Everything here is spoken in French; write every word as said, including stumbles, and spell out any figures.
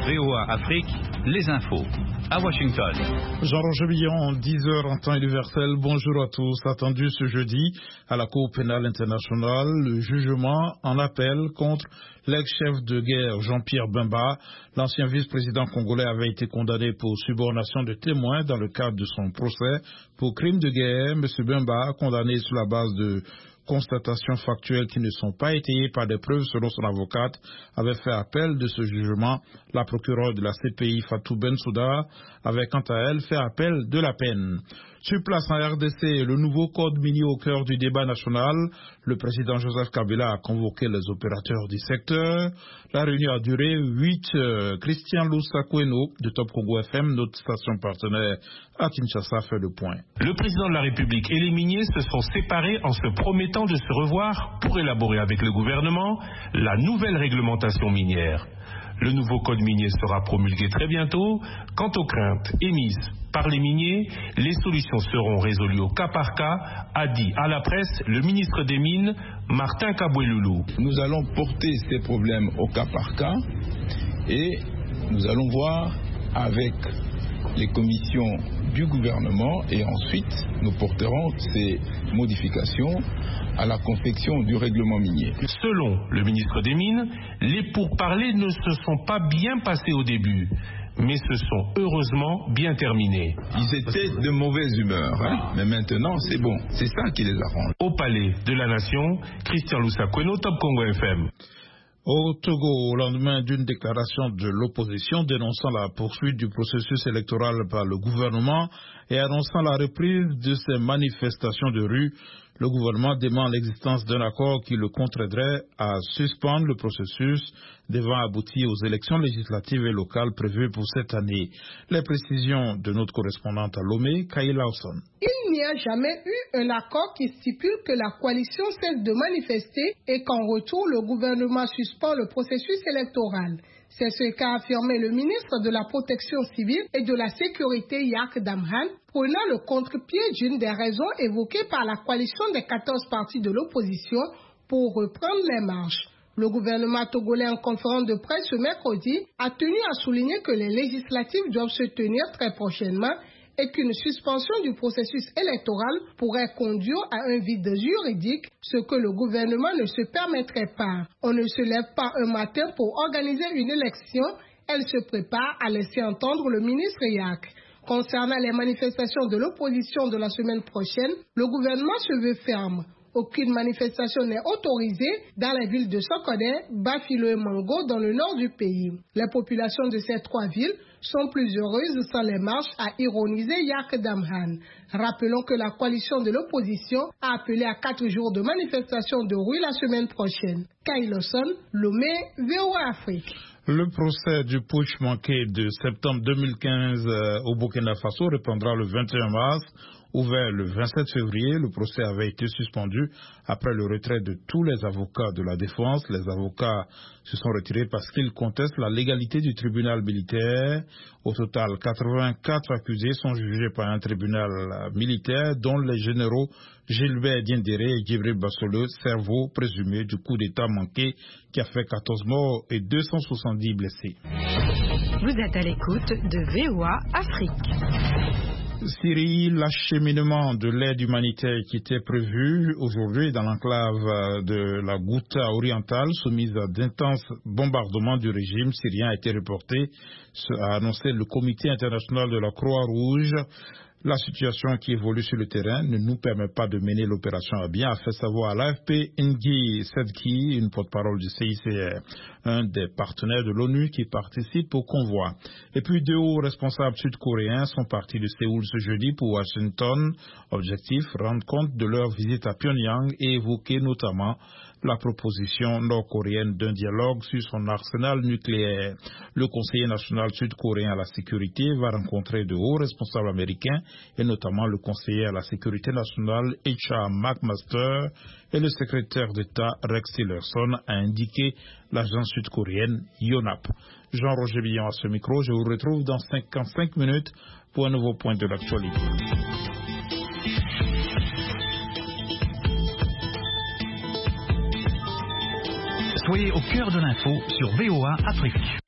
V O A Afrique, les infos. À Washington. Jean-Roger Billon, dix heures en temps universel. Bonjour à tous. Attendu ce jeudi à la Cour pénale internationale, le jugement en appel contre l'ex-chef de guerre Jean-Pierre Bemba. L'ancien vice-président congolais avait été condamné pour subornation de témoins dans le cadre de son procès pour crime de guerre. Monsieur Bemba, condamné sur la base de constatations factuelles qui ne sont pas étayées par des preuves selon son avocate, avait fait appel de ce jugement. La procureure de la C P I, Fatou Bensouda, avait quant à elle fait appel de la peine. Sur place en R D C, le nouveau code minier au cœur du débat national. Le président Joseph Kabila a convoqué les opérateurs du secteur. La réunion a duré huit heures. Christian Loussa-Koueno de Top Congo F M, notre station partenaire à Kinshasa, fait le point. Le président de la République et les miniers se sont séparés en se promettant de se revoir pour élaborer avec le gouvernement la nouvelle réglementation minière. Le nouveau code minier sera promulgué très bientôt. Quant aux craintes émises par les miniers, les solutions seront résolues au cas par cas, a dit à la presse le ministre des Mines, Martin Kaboueloulou. Nous allons porter ces problèmes au cas par cas et nous allons voir avec les commissions du gouvernement et ensuite nous porterons ces modifications à la confection du règlement minier. Selon le ministre des Mines, les pourparlers ne se sont pas bien passés au début, mais se sont heureusement bien terminés. Ils étaient de mauvaise humeur, hein, mais maintenant c'est bon, c'est ça qui les arrange. Au palais de la Nation, Christian Loussa-Koueno, Top Congo F M. Au Togo, au lendemain d'une déclaration de l'opposition dénonçant la poursuite du processus électoral par le gouvernement et annonçant la reprise de ces manifestations de rue, le gouvernement demande l'existence d'un accord qui le contraindrait à suspendre le processus devant aboutir aux élections législatives et locales prévues pour cette année. Les précisions de notre correspondante à Lomé, Kay Lawson. Il n'y a jamais eu un accord qui stipule que la coalition cesse de manifester et qu'en retour, le gouvernement suspend le processus électoral. C'est ce qu'a affirmé le ministre de la Protection civile et de la Sécurité, Yak Damhan, prenant le contre-pied d'une des raisons évoquées par la coalition des quatorze partis de l'opposition pour reprendre les marches. Le gouvernement togolais, en conférence de presse ce mercredi, a tenu à souligner que les législatives doivent se tenir très prochainement et qu'une suspension du processus électoral pourrait conduire à un vide juridique, ce que le gouvernement ne se permettrait pas. On ne se lève pas un matin pour organiser une élection, elle se prépare, à laisser entendre le ministre Yak. Concernant les manifestations de l'opposition de la semaine prochaine, le gouvernement se veut ferme. Aucune manifestation n'est autorisée dans les villes de Sokodé, Bafilo et Mango dans le nord du pays. Les populations de ces trois villes sont plus heureuses sans les marches, a ironisé Yak Damhan. Rappelons que la coalition de l'opposition a appelé à quatre jours de manifestation de rue la semaine prochaine. Kay Lawson, Lomé, V O A Afrique. Le procès du putsch manqué de septembre deux mille quinze euh, au Burkina Faso reprendra le vingt et un mars. Ouvert le vingt-sept février, le procès avait été suspendu après le retrait de tous les avocats de la défense. Les avocats se sont retirés parce qu'ils contestent la légalité du tribunal militaire. Au total, quatre-vingt-quatre accusés sont jugés par un tribunal militaire, dont les généraux Gilbert Diendéré et Djibril Bassole, cerveau présumé du coup d'État manqué qui a fait quatorze morts et deux cent soixante-dix blessés. Vous êtes à l'écoute de V O A Afrique. Syrie, l'acheminement de l'aide humanitaire qui était prévu aujourd'hui dans l'enclave de la Ghouta orientale soumise à d'intenses bombardements du régime syrien a été reporté, a annoncé le Comité international de la Croix-Rouge. La situation qui évolue sur le terrain ne nous permet pas de mener l'opération à bien, a fait savoir à l'A F P Ngi Sedki, une porte-parole du C I C R, un des partenaires de l'ONU qui participe au convoi. Et puis deux hauts responsables sud-coréens sont partis de Séoul ce jeudi pour Washington. Objectif, rendre compte de leur visite à Pyongyang et évoquer notamment la proposition nord-coréenne d'un dialogue sur son arsenal nucléaire. Le conseiller national sud-coréen à la sécurité va rencontrer de hauts responsables américains et notamment le conseiller à la sécurité nationale H R McMaster et le secrétaire d'État Rex Tillerson, a indiqué l'agence sud-coréenne Yonhap. Jean-Roger Billon à ce micro, je vous retrouve dans cinquante-cinq minutes pour un nouveau point de l'actualité. Soyez au cœur de l'info sur V O A Afrique.